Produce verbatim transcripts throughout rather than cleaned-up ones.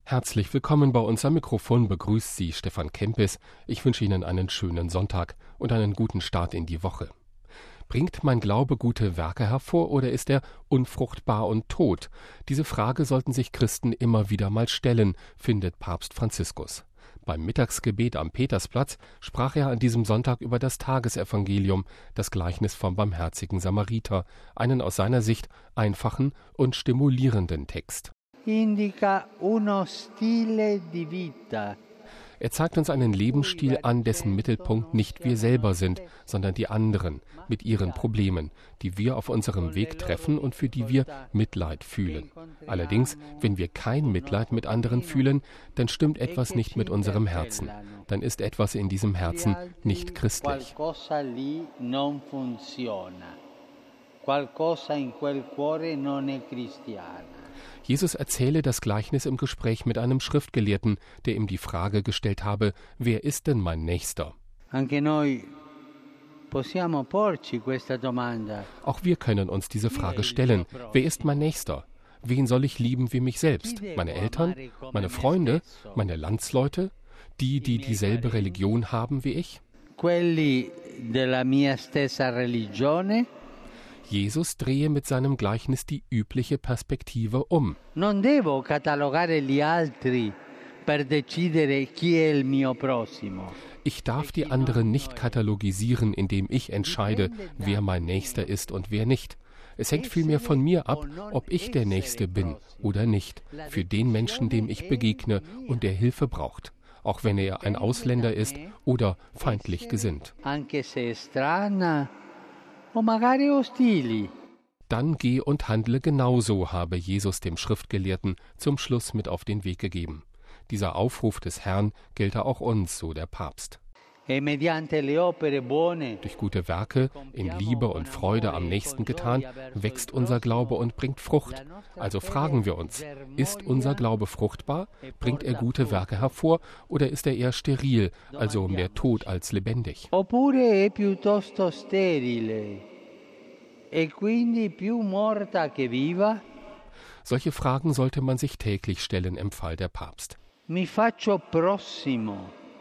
Herzlich willkommen bei uns am Mikrofon, begrüßt Sie Stefan Kempis. Ich wünsche Ihnen einen schönen Sonntag und einen guten Start in die Woche. Bringt mein Glaube gute Werke hervor oder ist er unfruchtbar und tot? Diese Frage sollten sich Christen immer wieder mal stellen, findet Papst Franziskus. Beim Mittagsgebet am Petersplatz sprach er an diesem Sonntag über das Tagesevangelium, das Gleichnis vom barmherzigen Samariter, einen aus seiner Sicht einfachen und stimulierenden Text. Indica uno stile di vita. Er zeigt uns einen Lebensstil an, dessen Mittelpunkt nicht wir selber sind, sondern die anderen mit ihren Problemen, die wir auf unserem Weg treffen und für die wir Mitleid fühlen. Allerdings, wenn wir kein Mitleid mit anderen fühlen, dann stimmt etwas nicht mit unserem Herzen. Dann ist etwas in diesem Herzen nicht christlich. Qualcosa in quel cuore non è cristiano. Jesus erzähle das Gleichnis im Gespräch mit einem Schriftgelehrten, der ihm die Frage gestellt habe, wer ist denn mein Nächster? Anche noi possiamo porci questa domanda. Auch wir können uns diese Frage stellen, wer ist mein Nächster? Wen soll ich lieben wie mich selbst? Meine Eltern? Meine Freunde? Meine Landsleute? Die, die dieselbe Religion haben wie ich? Quelli della mia stessa religione? Jesus drehe mit seinem Gleichnis die übliche Perspektive um. Non devo catalogare gli altri per decidere chi è il mio prossimo. Ich darf die anderen nicht katalogisieren, indem ich entscheide, wer mein Nächster ist und wer nicht. Es hängt vielmehr von mir ab, ob ich der Nächste bin oder nicht, für den Menschen, dem ich begegne und der Hilfe braucht, auch wenn er ein Ausländer ist oder feindlich gesinnt. Anche se strana o magari ostili. Dann geh und handle genauso, habe Jesus dem Schriftgelehrten zum Schluss mit auf den Weg gegeben. Dieser Aufruf des Herrn gelte auch uns, so der Papst. E mediante le opere buone. Durch gute Werke, in Liebe und Freude am Nächsten getan, wächst unser Glaube und bringt Frucht. Also fragen wir uns, ist unser Glaube fruchtbar? Bringt er gute Werke hervor oder ist er eher steril, also mehr tot als lebendig? Oppure è piuttosto sterile e quindi più morta che viva? Solche Fragen sollte man sich täglich stellen, empfahl der Papst. Mi faccio prossimo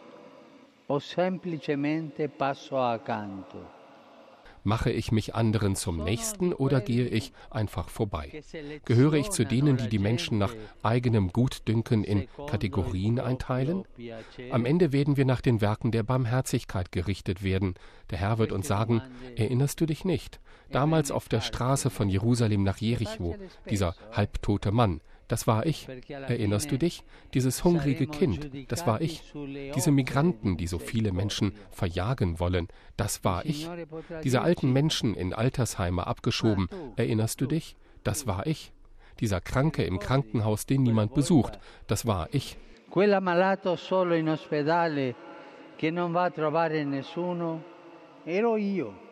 o semplicemente passo accanto? Mache ich mich anderen zum Nächsten oder gehe ich einfach vorbei? Gehöre ich zu denen, die die Menschen nach eigenem Gutdünken in Kategorien einteilen? Am Ende werden wir nach den Werken der Barmherzigkeit gerichtet werden. Der Herr wird uns sagen, erinnerst du dich nicht? Damals auf der Straße von Jerusalem nach Jericho, dieser halbtote Mann, das war ich. Erinnerst du dich? Dieses hungrige Kind, das war ich. Diese Migranten, die so viele Menschen verjagen wollen, das war ich. Diese alten Menschen in Altersheime abgeschoben, erinnerst du dich? Das war ich. Dieser Kranke im Krankenhaus, den niemand besucht, das war ich. Quella malato solo in ospedale che non va a trovare nessuno, ero io.